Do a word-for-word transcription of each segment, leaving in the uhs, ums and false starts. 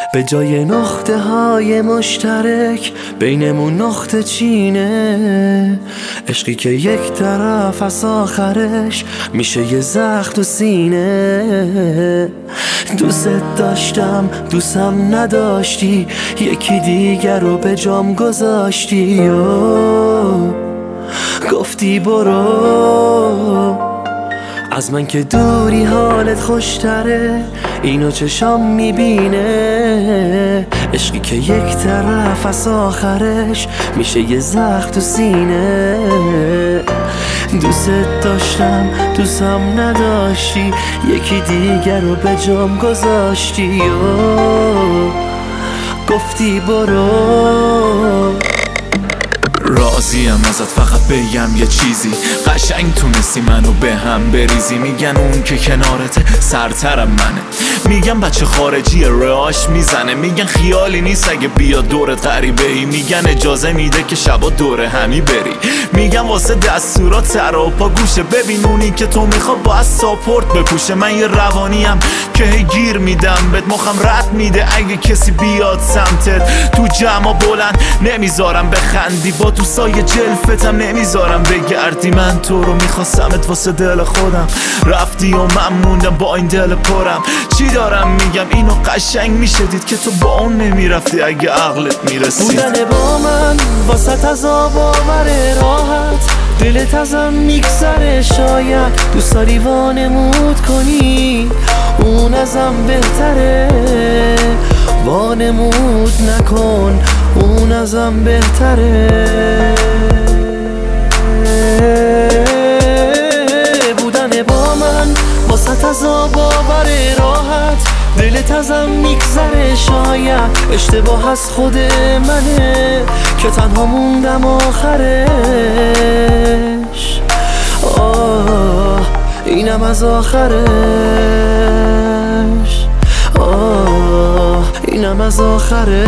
به جای نقطه های مشترک بینمون نقطه چینه، عشقی که یک طرف از آخرش میشه یه زخم تو سینه. دوست داشتم دوستم نداشتی، یکی دیگر رو به جام گذاشتی و گفتی برو. از من که دوری حالت خوشتره، اینو چشام میبینه، عشقی که یک طرف از آخرش میشه یه زخم تو سینه. دوست داشتم دوستم نداشتی، یکی دیگر رو به جام گذاشتی و گفتی برو. راضیم ازت فقط بگم یه چیزی، قشنگ تونستی منو به هم بریزی. میگن اون که کنارته سرترم منه، میگن بچه خارجی رهاش میزنه، میگن خیالی نیست اگه بیا دورت غریبه ای، میگن اجازه میده که شبا دور همی بری، میگن واسه دستورات سر و پا گوشه. ببین اونی که تو میخوا باید ساپورت بپوشه، من یه روانیم که هی گیر میدم بهت، مخم رد میده اگه کسی بیاد سمتت. تو جمع بلند نمیذارم بخندی، با تو سایه جلفتم نمیذارم بگردی. من تو رو میخواستمت واسه دل خودم، رفتی و من موندم با این دل پرم. چی دارم میگم اینو قشنگ میشه دید که تو با اون نمیرفتی اگه عقلت میرسید. بودن با من واسه عذاب آور راحت، دلت ازم میگذره شاید دوست داری وانمود کنی، اون ازم بهتره. وانمود نکن اون ازم بهتره. بودن با من واسه عذاب آور راحت، دلت ازم میگذره شاید اشتباه از خود منه که تنها موندم آخرش. آه اینم از آخرش، آه اینم از آخرش.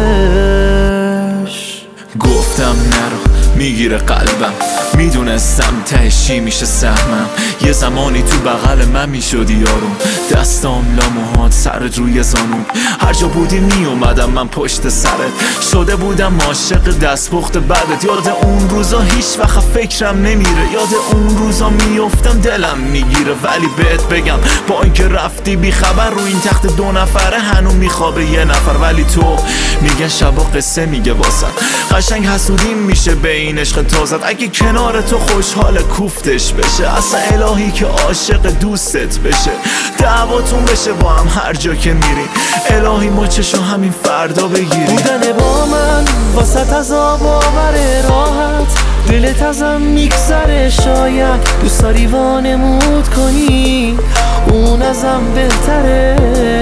گفتم نرو میگیره قلبم، میدونستم تهش چی میشه سهمم. یه زمانی تو بغل من میشدی یارم، دستام لاموهات سرت روی زانوم، هر جا بودی میومدم من پشت سرت. شده بودم عاشق دستپخت بدت، یاد اون روزا هیچ وقت فکرم نمیره، یاد اون روزا میافتم دلم میگیره. ولی بهت بگم با اینکه رفتی بی خبر، رو این تخت دو نفره هنو میخوابه یه نفر. ولی تو میگن شبا قصه میگه واسه، قشنگ حسودیم میشه به این عشق تازت. اگه کنار تو خوشحال کوفتش بشه، اصلا الهی که عاشق دوستت بشه. دعواتون بشه با هم هر جا که میرین، الهی مچشو همین فردا بگیرین. بودن با من واسه عذاب آور راحت، دلت ازم میگذره شاید دوست داری وانمود کنی، اون ازم بهتره.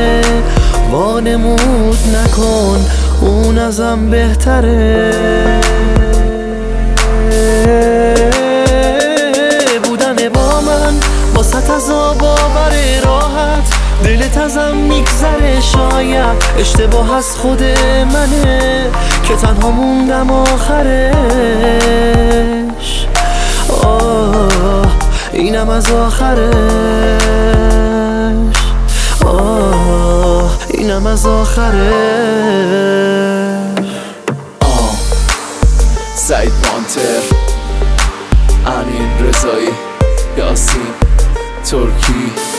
وانمود نکن اون ازم بهتره. بودن با من واسه عذاب آور راحت، دلت ازم میگذره شاید اشتباه از خود منه که تنها موندم آخرش. آه اینم از آخرش، آه اینم از آخرش. آه سعید مانتر، امین رضایی، یاسین ترکی.